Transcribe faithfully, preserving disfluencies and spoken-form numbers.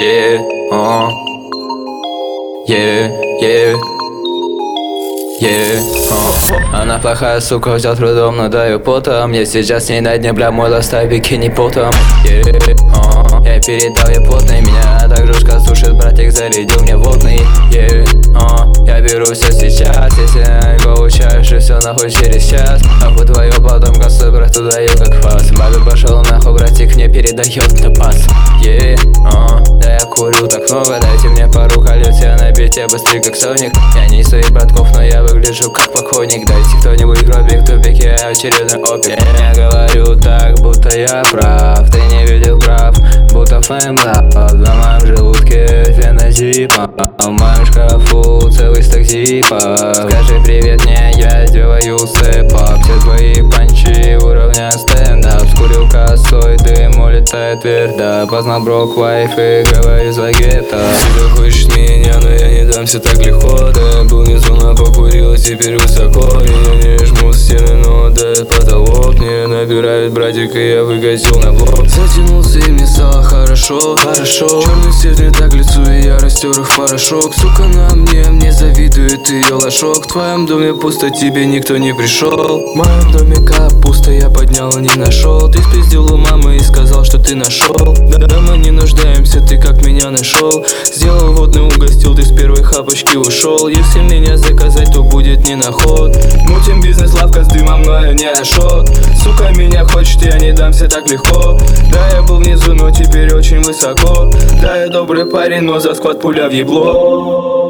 Yeah, uh, yeah, yeah, yeah, uh. Она плохая, сука, взял трудом, но даю потом. Я сейчас с ней на дне, бля, мой ластаю бикини потом. Yeah, uh. Я передал ей плотный, меня так жестко сушит, братик зарядил мне водный. Yeah, uh. Я беру все сейчас, если я не получаешь, и все нахуй через час. Нахуй твое потом косой, брат, даю как фас. Бабе пошел нахуй, братик мне передает на пас. Yeah, uh. Да я курю так много, дайте мне пару колец, я на бите быстрее как Соник. Я не своих братков, но я выгляжу как покойник. Дайте кто-нибудь гробик в тупике, очередной опик. Я говорю так, будто я прав, ты не видел прав, будто феймлап. В моем желудке фенотипа, а в моем шкафу целый стак зипов. Скажи привет мне, я сделаю сэп-ап. Все твои панчи уровня стендап. Скурил косой, дым улетает вверх. Да, познал брок лайф и говорю за гетто. Ты хочешь меня, но я не дам, все так легко. Да, был внизу, но покурил, теперь высоко. Меня не жмут стены, но дает потолок. Не набирают братик, и я выкатил на блок. Затянулся и мне стало хорошо, хорошо. Черный цвет мне так лицу, и я растер их в порошок. Сука на мне, мне завидует ее лошок. В твоем доме пусто, тебе никто не пришел. В моем доме капуста, я поднял и не нашел. Ты спиздил у мамы и сказал, что ты нашел. Да, да, мы не нуждаемся, ты как меня нашел. Сделал водный, угостил, ты с первой хапочки ушел. Если меня заказать, то будет не на ход. Мутим бизнес, лавка с дымом, но я не ашот. Сука меня хочет, я не дамся так легко. Да, я был внизу, но теперь очень высоко. Да, я добрый парень, но за сквад пуля в ебло.